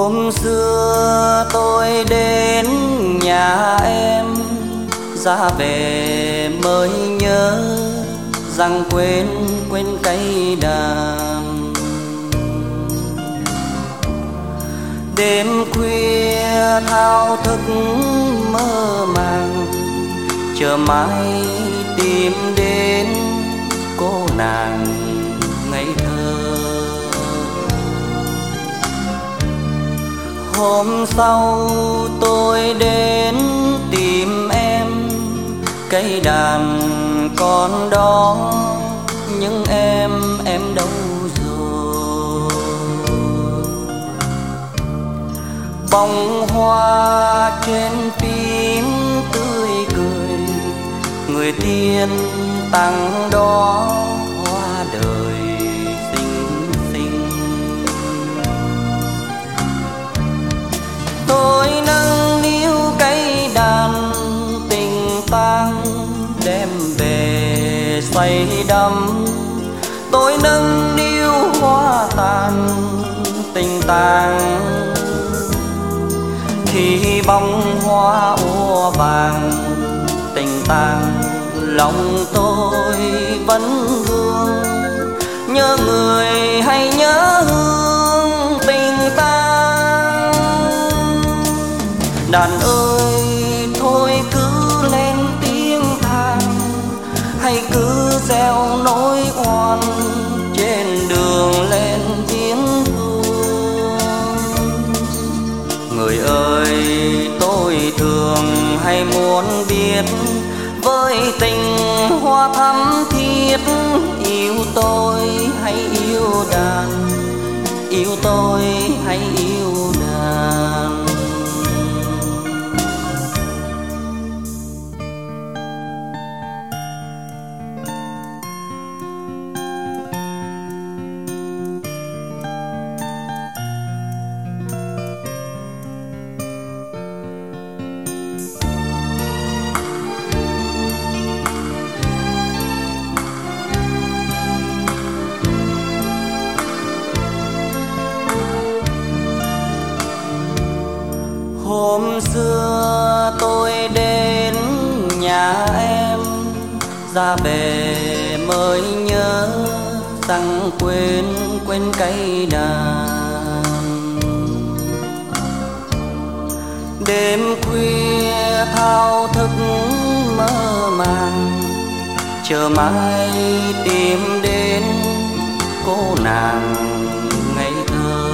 Hôm xưa tôi đến nhà em, ra về mới nhớ rằng quên cây đàn. Đêm khuya thao thức mơ màng, chờ mãi tìm đến cô nàng ngây thơ. Hôm sau tôi đến tìm em, cây đàn còn đó nhưng em đâu rồi. Bông hoa trên phím tươi cười, người tiên tặng đó hoa đời xinh xinh. Tôi nâng niu cây đàn tình tang đem về say đắm. Tôi nâng niu hoa tàn tình tang, khi bông hoa úa vàng tình tang lòng tôi vẫn vương. Nhớ người hay nhớ hương tình tang. Đàn ơi thôi cứ lên tiếng than, hay cứ gieo nỗi oan trên đường lên tiếng thương. Người ơi tôi thường hay muốn biết, với tình hoa thắm thiết, yêu tôi hay yêu đàn, yêu tôi hay yêu đàn. Hôm xưa tôi đến nhà em, ra về mới nhớ rằng quên cây đàn. Đêm khuya thao thức mơ màng, chờ mãi tìm đến cô nàng ngây thơ.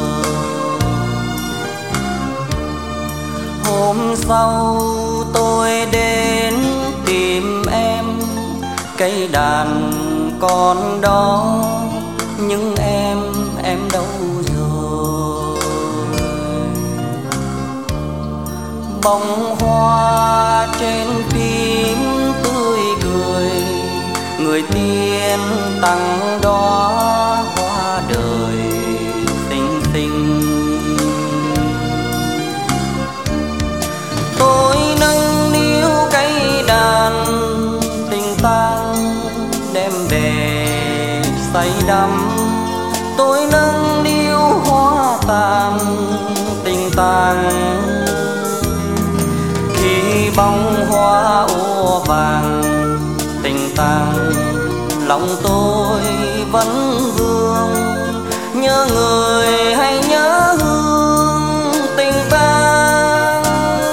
Hôm sau tôi đến tìm em, cây đàn còn đó nhưng em đâu rồi. Bông hoa trên phím tươi cười, người tiên tặng đó hoa đời xinh xinh. Tôi nâng niu cây đàn tình tang đem về say đắm. Tôi nâng niu hoa tàn tình tang, khi bông hoa úa vàng tình tang lòng tôi vẫn vương. Nhớ người hay nhớ hương tình tang.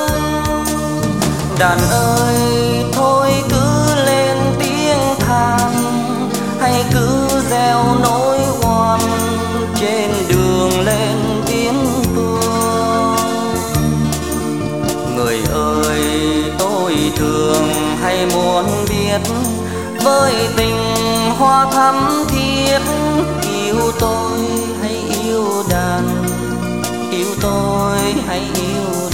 Đàn ơi thôi cứ lên tiếng than, hay cứ gieo nỗi oan trên đường lên tiếng phương. Người ơi tôi thường hay muốn biết, với tình hoa thắm thiết, yêu tôi hay yêu đàn, yêu tôi hay yêu